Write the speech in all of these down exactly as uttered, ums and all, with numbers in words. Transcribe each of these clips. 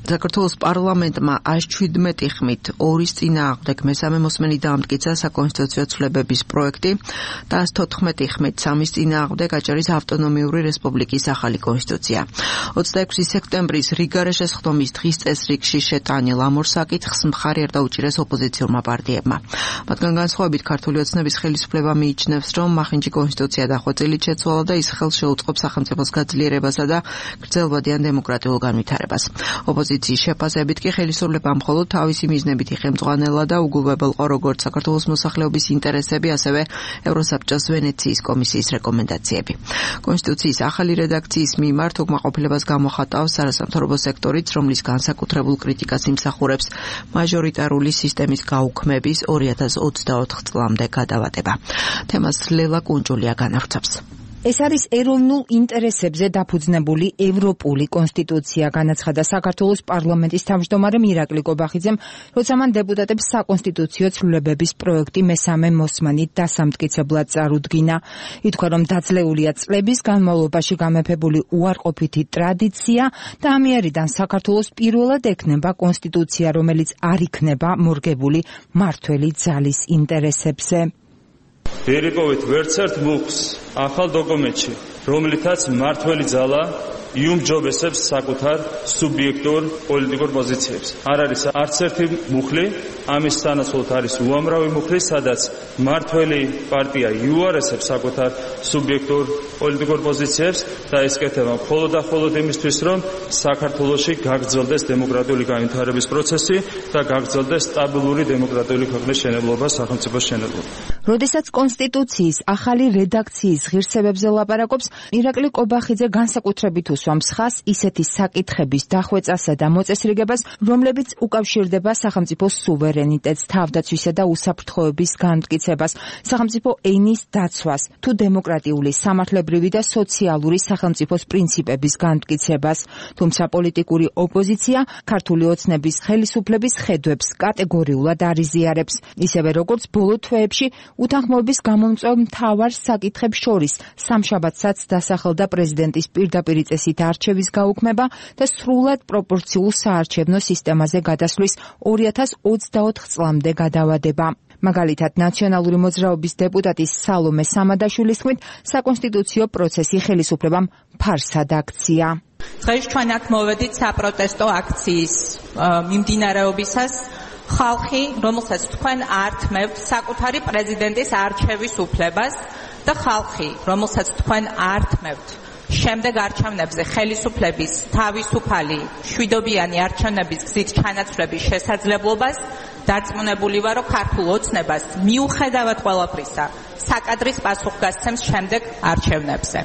საქართველოს პარლამენტმა ას შვიდმეტი ხმით ორის წინააღმდეგ მესამე მოსმენი დაამტკიცა საკონსტიტუციო ცვლილებების პროექტი და ას თოთხმეტი ხმით სამის წინააღმდეგ აჭარის ავტონომიური რესპუბლიკის ახალი კონსტიტუცია. ოცდაექვსი სექტემბრის რიგარე შესხდომის დღის წესრიგში შეტანილ ამ ორ საკითხს მხარი არ დაუჭირეს ოპოზიციურმა პარტიებმა. მათგან განსხვავებით ქართული ოცნების ხელისუფლება მიიჩნევს, რომ მახინჯი კონსტიტუცია დახვეწილით შეცვალა და ის ხელს შეუწყობს სახელმწიფოს გაძლიერებასა და გრძელვადიან დემოკრატიულ განვითარებას. ოპოზიციის შეფასებით კი ხელისუფლება მხოლოდ თავისი მიზნებით იხემძღვანელა და უგულებელყო როგორც საქართველოს მოსახლეობის ინტერესები, ასევე ევროსაბჭოს ვენეციის კომისიის რეკომენდაციები. კონსტიტუციის ახალი რედაქციის მიმართ უკმაყოფილებას გამოხატავს არასამთავრობო სექტორიც, რომლის განსაკუთრებულ კრიტიკას იმსახურებს მაჟორიტარული სისტემის გაუქმების ორი ათას ოცდაოთხ წლამდე გადავადება. თემას ლელა კუნჭულია განავრცობს. ეს არის ეროვნულ ინტერესებზე დაფუძნებული ევროპული კონსტიტუცია, განაცხადა საქართველოს პარლამენტის თავმჯდომარე მირაკლი კობახიძემ, როცა მან დეპუტატებს საკონსტიტუციო ცვლილებების პროექტი მესამე მოსმენით დასამტკიცებლად წარუდგინა. ითქვა, რომ დაძლეულია წლების განმავლობაში გამეფებული უარყოფითი ტრადიცია და ამიერიდან საქართველოს პირველად ექნება კონსტიტუცია, რომელიც არ იქნება მორგებული მმართველი ძალის ინტერესებზე. ვერიპოვეთ ვერცერთ მუხს ახალ დოკუმენტში, რომლითაც მმართველი ძალა იუმჯობესებს საკუთარ სუბიექტურ პოლიტიკურ პოზიციებს. არ არის არც ერთი მუხლი, ამის სანაცვლოდ არის უამრავი მუხლი, სადაც მმართველი პარტია იუარესებს საკუთარ სუბიექტურ პოლიტიკურ პოზიციებს და ეს კეთება მხოლოდ და მხოლოდ იმისთვის, რომ საქართველოში გაგრძელდეს დემოკრატიული განვითარების პროცესი და გაგრძელდეს სტაბილური დემოკრატიული ქვეყნის შენებლობა, სახელმწიფოს შენებლობა. როდესაც კონსტიტუციის ახალი რედაქციის ღირსებებზე ლაპარაკობს, მირაკლი კობახიძე განსაკუთრებით უსვამს ხაზს ისეთი საკითხების დახვეწასა და მოწესრიგებას, რომლებიც უკავშირდება სახელმწიფოს სუვერენიტეტს, თავდაცვისა და უსაფრთხოების განმტკიცებას, სახელმწიფო ენის დაცვას, თუ დემოკრატიული, სამართლებრივი და სოციალური სახელმწიფოს პრინციპების განმტკიცებას. თუმცა პოლიტიკური ოპოზიცია ქართული ოცნების ხელისუფლების ხედვებს კატეგორიულად არ იზიარებს, ისევე როგორც ბოლო თვეებში უთანხმოების გამომწვევ მთავარ საკითხებს შორის სამშაბათსაც დასახელდა პრეზიდენტის პირდაპირი წესით არჩევის გაუქმება და სრულად პროპორციულ საარჩევნო სისტემაზე გადასვლის ორი ათას ოცდაოთხ წლამდე გადავადება. მაგალითად, ნაციონალური მოძრაობის დეპუტატის სალომე სამადაშვილის თქმით, საკონსტიტუციო პროცესი ხელისუფლებამ ფარსად აქცია. დღეს ჩვენ აქ მოვედით საპროტესტო აქციის მიმდინარეობისას, ხალხი, რომელსაც თქვენ ართმევთ საკუთარი პრეზიდენტის არჩევის უფლებას და ხალხი, რომელსაც თქვენ ართმევთ შემდეგ არჩევნებზე ხელისუფლების თავისუფალი შვიდობიანი არჩევნების გზით ჩანაცვლების შესაძლებლობას, დარწმუნებული ვარო ქართულ ოცნებას მიუხედავად ყველაფრისა საკადრის პასუხ გასცემს შემდეგ არჩევნებზე.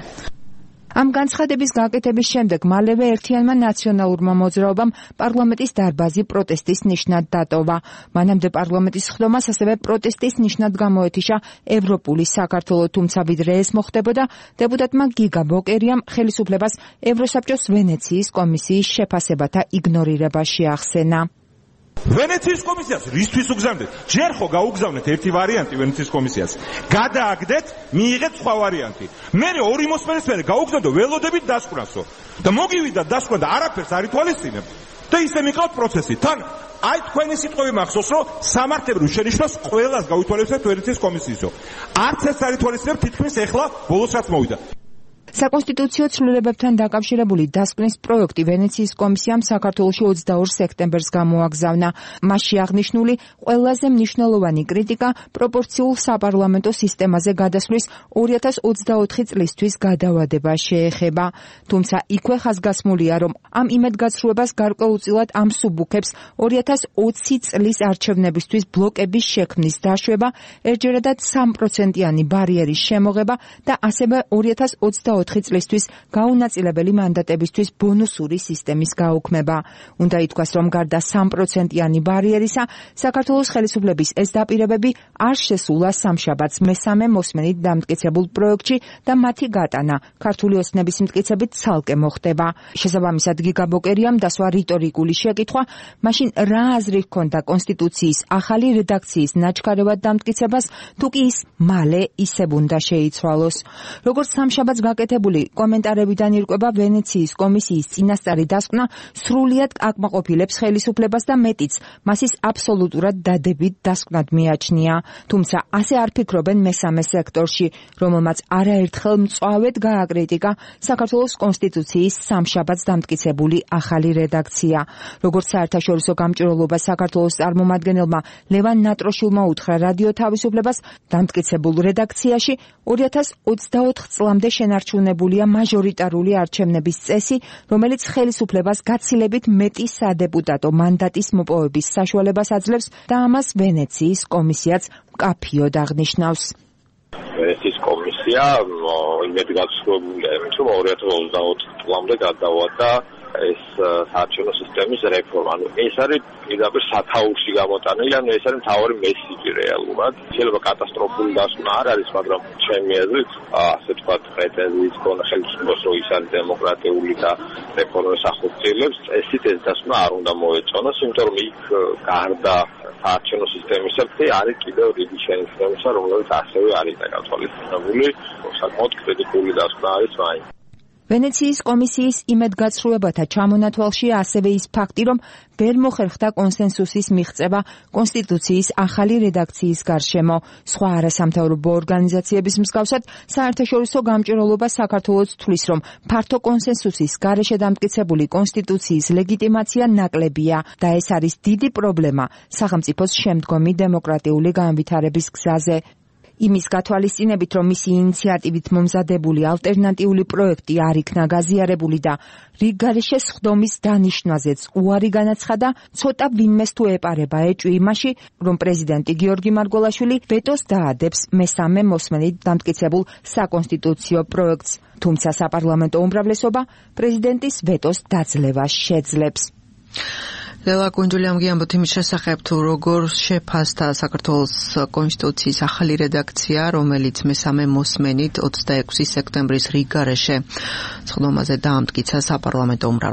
ამ განცხადების გაკეთების შემდეგ მალევე ერთიანმა ნაციონალურმა მოძრაობამ პარლამენტის დარბაზი პროტესტის ნიშნად დატოვა. მანამდე პარლამენტის სხდომას ასევე პროტესტის ნიშნად გამოეთიშა ევროპული საქართველო, თუმცა ვიდრე ეს მოხდებოდა, დეპუტატმა გიგა ბოკერიამ ხელისუფლებას ევროსაბჭოს ვენეციის კომისიის შეფასებათა იგნორირება შეახსენა. ვენეციის კომისიას რისთვის უგზავნეთ? ჯერ ხო გაუგზავნეთ ერთი ვარიანტი ვენეციის კომისიას. გადააგდეთ, მიიღეთ სხვა ვარიანტი. მერე ორი მოსმენის მერე გაუგზავნეთ ველოდებით დასკვნასო. და მოგივიდა დასკვნა და არაფერს არ ითვალისწინებთ. და ისე მიყავთ პროცესი. თან აი თქვენი სიტყვები მახსოვს, რომ სამართლებრივ შენიშვნას ყველას გავითვალისწინებთ ვენეციის კომისიისო. არც ეს არ ითვალისწინებთ, თითქმის ეხლა ბოლოს რაც მოვიდა. საკონსტიტუციო ცვლილებებთან დაკავშირებული დასკვნის პროექტი ვენეციის კომისიამ საქართველოში ოცდაორ სექტემბერს გამოაგზავნა. მასში აღნიშნული ყველაზე მნიშვნელოვანი კრიტიკა პროპორციულ საპარლამენტო სისტემაზე გადასვლის ორი ათას ოცდაოთხი წლისთვის გადავადება შეეხება. თუმცა იქვე ხაზგასმულია, რომ ამ იმედგაცრუებას გარკვეულწილად ამსუბუქებს ორი ათას ოცი წლის არჩევნებისთვის ბლოკების შექმნის დაშვება, ერთჯერადად სამ პროცენტიანი ბარიერის შემოღება და ასევე ორი ათას ოცდაოთხი წლისთვის გაუნაწილებელი მანდატებისთვის ბონუსური სისტემის გაუქმება. უნდა ითქვას, რომ გარდა სამ პროცენტიანი ბარიერისა, საქართველოს ხელისუფლების ეს დაპირებები არ შესულა სამშაბათს მესამე მოსმენით დამტკიცებულ პროექტში და მათი გატანა ქართული ოცნების მტკიცებით ცალკე მოხდება. შესაბამისად, გიგა ბოკერიამ დასვა რიტორიკული შეკითხვა, მაშინ რა აზრი ჰქონდა კონსტიტუციის ახალი რედაქციის ნაჩქარევად დამტკიცებას, თუ კი ის მალე ისევ უნდა შეიცვალოს. როგორც სამშაბათს გაკეთებული გაკეთებული კომენტარებიდან ირკვევა ვენეციის კომისიის წინასწარი დასკვნა სრულიად აკმაყოფილებს ხელისუფლებას და მეტიც მასის აბსოლუტურად დადებით დასკვნად მიაჩნია. თუმცა ასე არ ფიქრობენ მესამე სექტორში, რომელმაც არაერთხელ მწვავედ გააკრიტიკა საქართველოს კონსტიტუციის სამშაბათს დამტკიცებული ახალი რედაქცია. როგორც საერთაშორისო გამჭვირვალობა საქართველოს წარმომადგენელმა ლევან ნატროშულმა უთხრა რადიო თავისუფლებას, დამტკიცებულ რედაქციაში ორი ათას ოცდაოთხ წლამდე შენარჩუნებულია მაჟორიტარული არჩევნების წესი, რომელიც ხელისუფლებას გაცილებით მეტი სადეპუტატო მანდატის მოპოვების საშუალებას აძლევს და ამას ვენეციის კომისიაც მკაფიოდ აღნიშნავს. ვენეციის კომისია იმედგაცრუებულია, რომ ორი ათას ოცდაოთხ წლამდე გადავადა ეს საარჩევნო სისტემის რეფორმა. ანუ ეს არის პირდაპირ სათაურში გამოტანილი, ანუ ეს არის მთავარი მესიჯი რეალურად. შეიძლება კატასტროფული დასკვნა არ არის, მაგრამ ჩემი აზრით, ასე თქვა, პრეტენზიის ქონა ხელისუფლებას, რომ ის არის დემოკრატიული და რეფორმის ახორციელებს, ესეთ ეს დასკვნა არ უნდა მოეწონოს, იმიტომ რომ იქ გარდა საარჩევნო სისტემისა არის კიდევ რიგი შენიშვნებისა, რომელიც ასევე არის დაკავებული. საკმაოდ კრიტიკული დასკვნა არის მაინც. ვენეციის კომისიის იმედგაცრუებათა ჩამონათვალში ასევე ის ფაქტი, რომ ვერ მოხერხდა კონსენსუსის მიღწევა კონსტიტუციის ახალი რედაქციის გარშემო. სხვა არასამთავრობო ორგანიზაციების მსგავსად, საერთაშორისო გამჭვირვალობა საქართველოს თვლის, რომ ფართო კონსენსუსის გარეშე დამტკიცებული კონსტიტუციის ლეგიტიმაცია ნაკლებია და ეს არის დიდი პრობლემა სახელმწიფოს შემდგომი დემოკრატიული განვითარების გზაზე. იმის გათვალისწინებით, რომ მისი ინიციატივით მომზადებული ალტერნატიული პროექტი არ იქნა გაზიარებული და რიგ გარეშე სხდომის დანიშვნაზეც უარი განაცხადა, ცოტა ვინმეს თუ ეპარება ეჭვი იმაში, რომ პრეზიდენტი გიორგი მარგველაშვილი ვეტოს დაადებს მესამე მოსმენით დამტკიცებულ საკონსტიტუციო პროექტს, თუმცა საპარლამენტო უმრავლესობა პრეზიდენტის ვეტოს დაძლევას შეძლებს. ლელა კუნჯული ამგიამბოთ იმის შესახებ, თუ როგორ შეფასდა საქართველოს კონსტიტუციის ახალი რედაქცია, რომელიც მესამე მოსმენით ოცდაექვსი სექტემბრის რიგ გარეშე სხდომაზე დაამტკიცა საპარლამენტო უმრავლესობა.